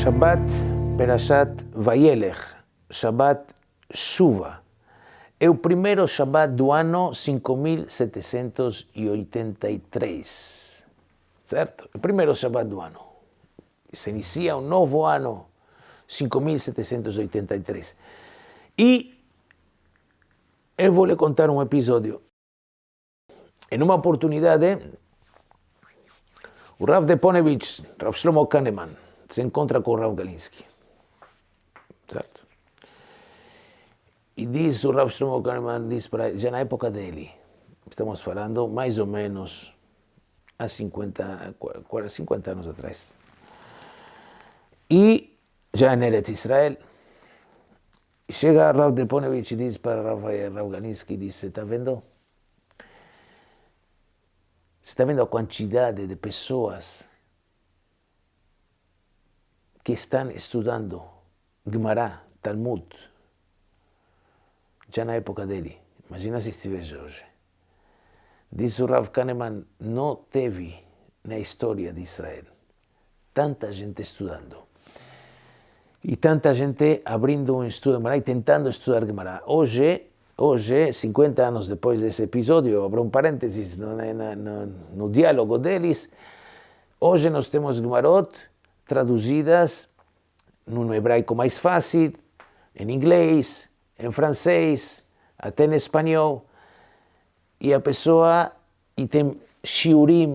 Shabbat Perashat Vayelech, Shabbat Shuva. É o primeiro Shabbat do ano 5783, certo? O primeiro Shabbat do ano. Se inicia um novo ano, 5783. E eu vou lhe contar um episódio. Em uma oportunidade, o Rav Deponevich, Rav Shlomo Kahneman, se encontra com o Rav Galinsky, certo? E diz o Rav Shlomo Kahneman, diz para, já na época dele, estamos falando mais ou menos há 50 anos atrás, e já em Eretz Israel, chega Rav Deponevich e diz para Rav Galinsky, diz, você está vendo? Você está vendo a quantidade de pessoas que estão estudando Gemara, Talmud, já na época dele. Imagina se estivesse hoje. Diz o Rav Kahneman, não teve na história de Israel tanta gente estudando. E tanta gente abrindo um estudo de Gemara e tentando estudar Gemara. Hoje, 50 anos depois desse episódio, eu abro um parênteses no diálogo deles, hoje nós temos Gemarot traduzidas no hebraico mais fácil, em inglês, em francês, até em espanhol, e a pessoa, e tem shiurim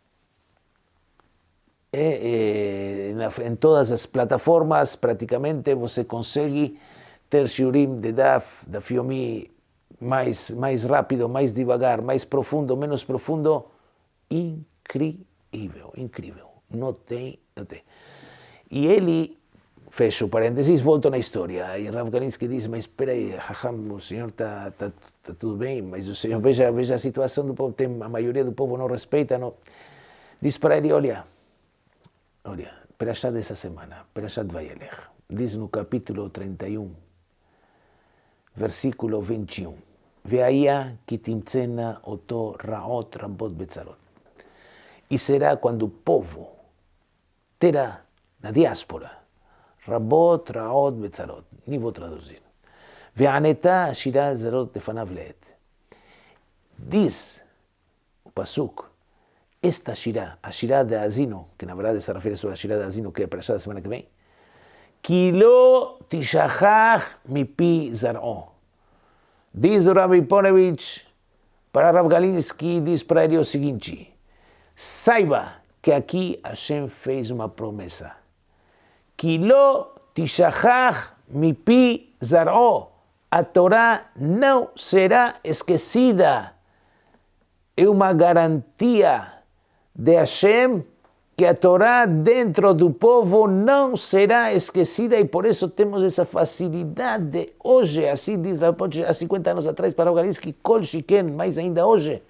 em todas as plataformas, praticamente você consegue ter shiurim de Daf Yomi mais rápido, mais devagar, mais profundo, menos profundo, incrível. Não tem. E ele, fecha o parênteses, volta na história. E Rav Galinsky diz, mas espera aí, Raham, o senhor está tudo bem, mas o senhor veja a situação do povo, a maioria do povo não respeita. Não. Diz para ele, olha, Perashat dessa semana, Perashat Vayelech, diz no capítulo 31, versículo 21, Ve'aya ki timtzena oto ra'ot rabot betzarot. E será quando o povo terá, na diáspora, rabot ra'ot betzarot, nem vou traduzir, ve'aneta shirah zarot lefanav le'et. Diz o Pasuk, esta shirah, a shirah de Azino, que na verdade se refere sobre a shirah de Azino, que é para a semana que vem, Ki lo tishachach mipi zar'o. Diz o Rav Deponevich para Rav Galinsky, diz para ele o seguinte, saiba que aqui Hashem fez uma promessa. Ki lo tishachach mipi zar'o. A Torá não será esquecida. É uma garantia de Hashem que a Torá dentro do povo não será esquecida e por isso temos essa facilidade hoje, assim diz há 50 anos atrás para o Galinsky, Kol Shiken, mais ainda hoje.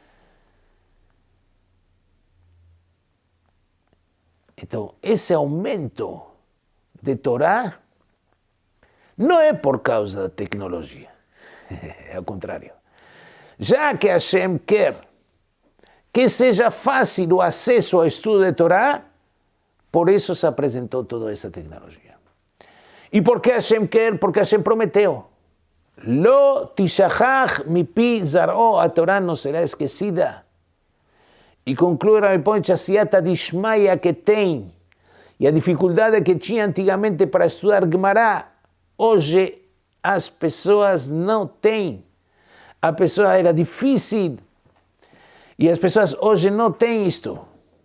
Então, esse aumento de Torá não é por causa da tecnologia, é ao contrário. Já que Hashem quer que seja fácil o acesso ao estudo de Torá, por isso se apresentou toda essa tecnologia. E por que Hashem quer? Porque Hashem prometeu. Lo tishachach mipi zar'o, a Torá não será esquecida. E conclui Rav Deponevich a siata dishmaya que tem, e a dificuldade que tinha antigamente para estudar Gemara, hoje as pessoas não têm. A pessoa era difícil, e as pessoas hoje não têm isto.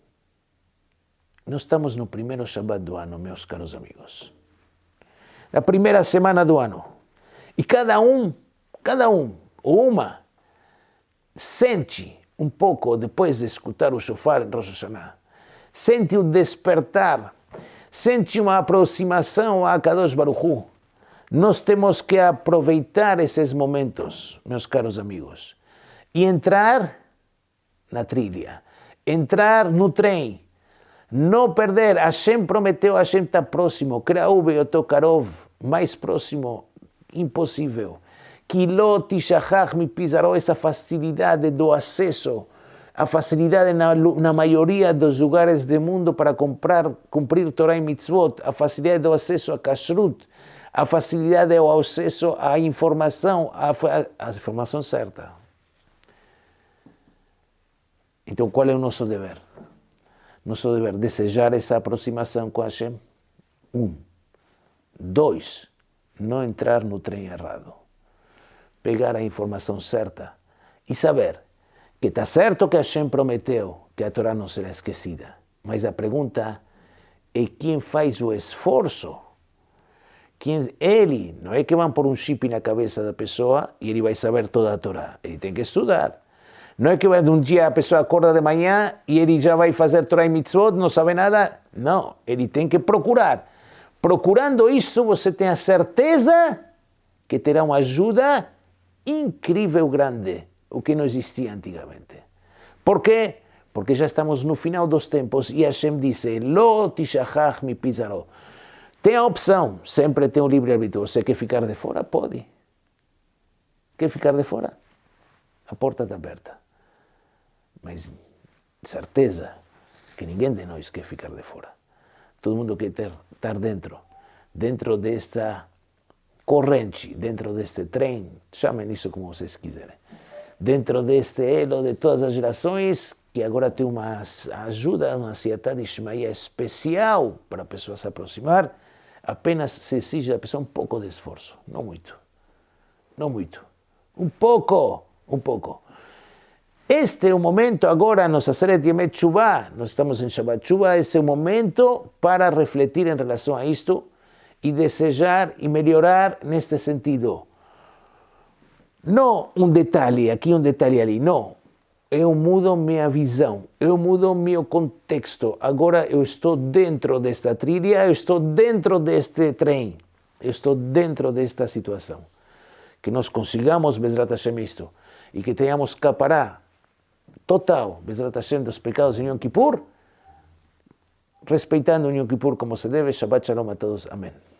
Nós estamos no primeiro Shabbat do ano, meus caros amigos. Na primeira semana do ano. E cada um, ou uma, sente um pouco, depois de escutar o shofar em Rosh Hashanah, sente o despertar, sente uma aproximação a Kadosh Baruch Hu. Nós temos que aproveitar esses momentos, meus caros amigos, e entrar na trilha, entrar no trem, não perder. Hashem prometeu, Hashem está próximo, Kra'u be'oto karov, mais próximo, impossível. Ki lo tishachach mipi zar'o, essa facilidade do acesso a facilidade na maioria dos lugares do mundo para cumprir Torá e Mitzvot, a facilidade do acesso a Kashrut, a facilidade do acesso à informação, a informação certa. Então, qual é o nosso dever? Nosso dever, desejar essa aproximação com Hashem. 2, não entrar no trem errado. Pegar a informação certa e saber que está certo que Hashem prometeu que a Torá não será esquecida. Mas a pergunta é quem faz o esforço. Ele, não é que vão pôr um chip na cabeça da pessoa e ele vai saber toda a Torá. Ele tem que estudar. Não é que um dia a pessoa acorda de manhã e ele já vai fazer Torá e Mitzvot, não sabe nada. Não, ele tem que procurar. Procurando isso, você tem a certeza que terá uma ajuda incrível, grande, o que não existia antigamente. Por quê? Porque já estamos no final dos tempos e Hashem disse, Lo tishachach mi pizaró. Tem a opção, sempre tem o livre-arbítrio. Você quer ficar de fora? Pode. Quer ficar de fora? A porta está aberta. Mas certeza que ninguém de nós quer ficar de fora. Todo mundo quer estar dentro desta corrente, dentro deste trem, chamem isso como vocês quiserem, dentro deste elo de todas as gerações, que agora tem uma ajuda, uma Siyatá Dishmaya especial para a pessoa se aproximar, apenas se exige da pessoa um pouco de esforço, não muito, um pouco. Este é o momento agora, nos Aseret Yemei Teshuvah, nós estamos em Shabbat Teshuvah, esse é o momento para refletir em relação a isto e desejar e melhorar neste sentido. Não um detalhe aqui, um detalhe ali, não. Eu mudo minha visão, eu mudo meu contexto. Agora eu estou dentro desta trilha, eu estou dentro deste trem, eu estou dentro desta situação. Que nós consigamos, Bezrat Hashem, isto, e que tenhamos capará total, Bezrat Hashem, dos pecados em Yom Kippur, respeitando o Yom Kippur como se deve. Shabbat Shalom a todos. Amém.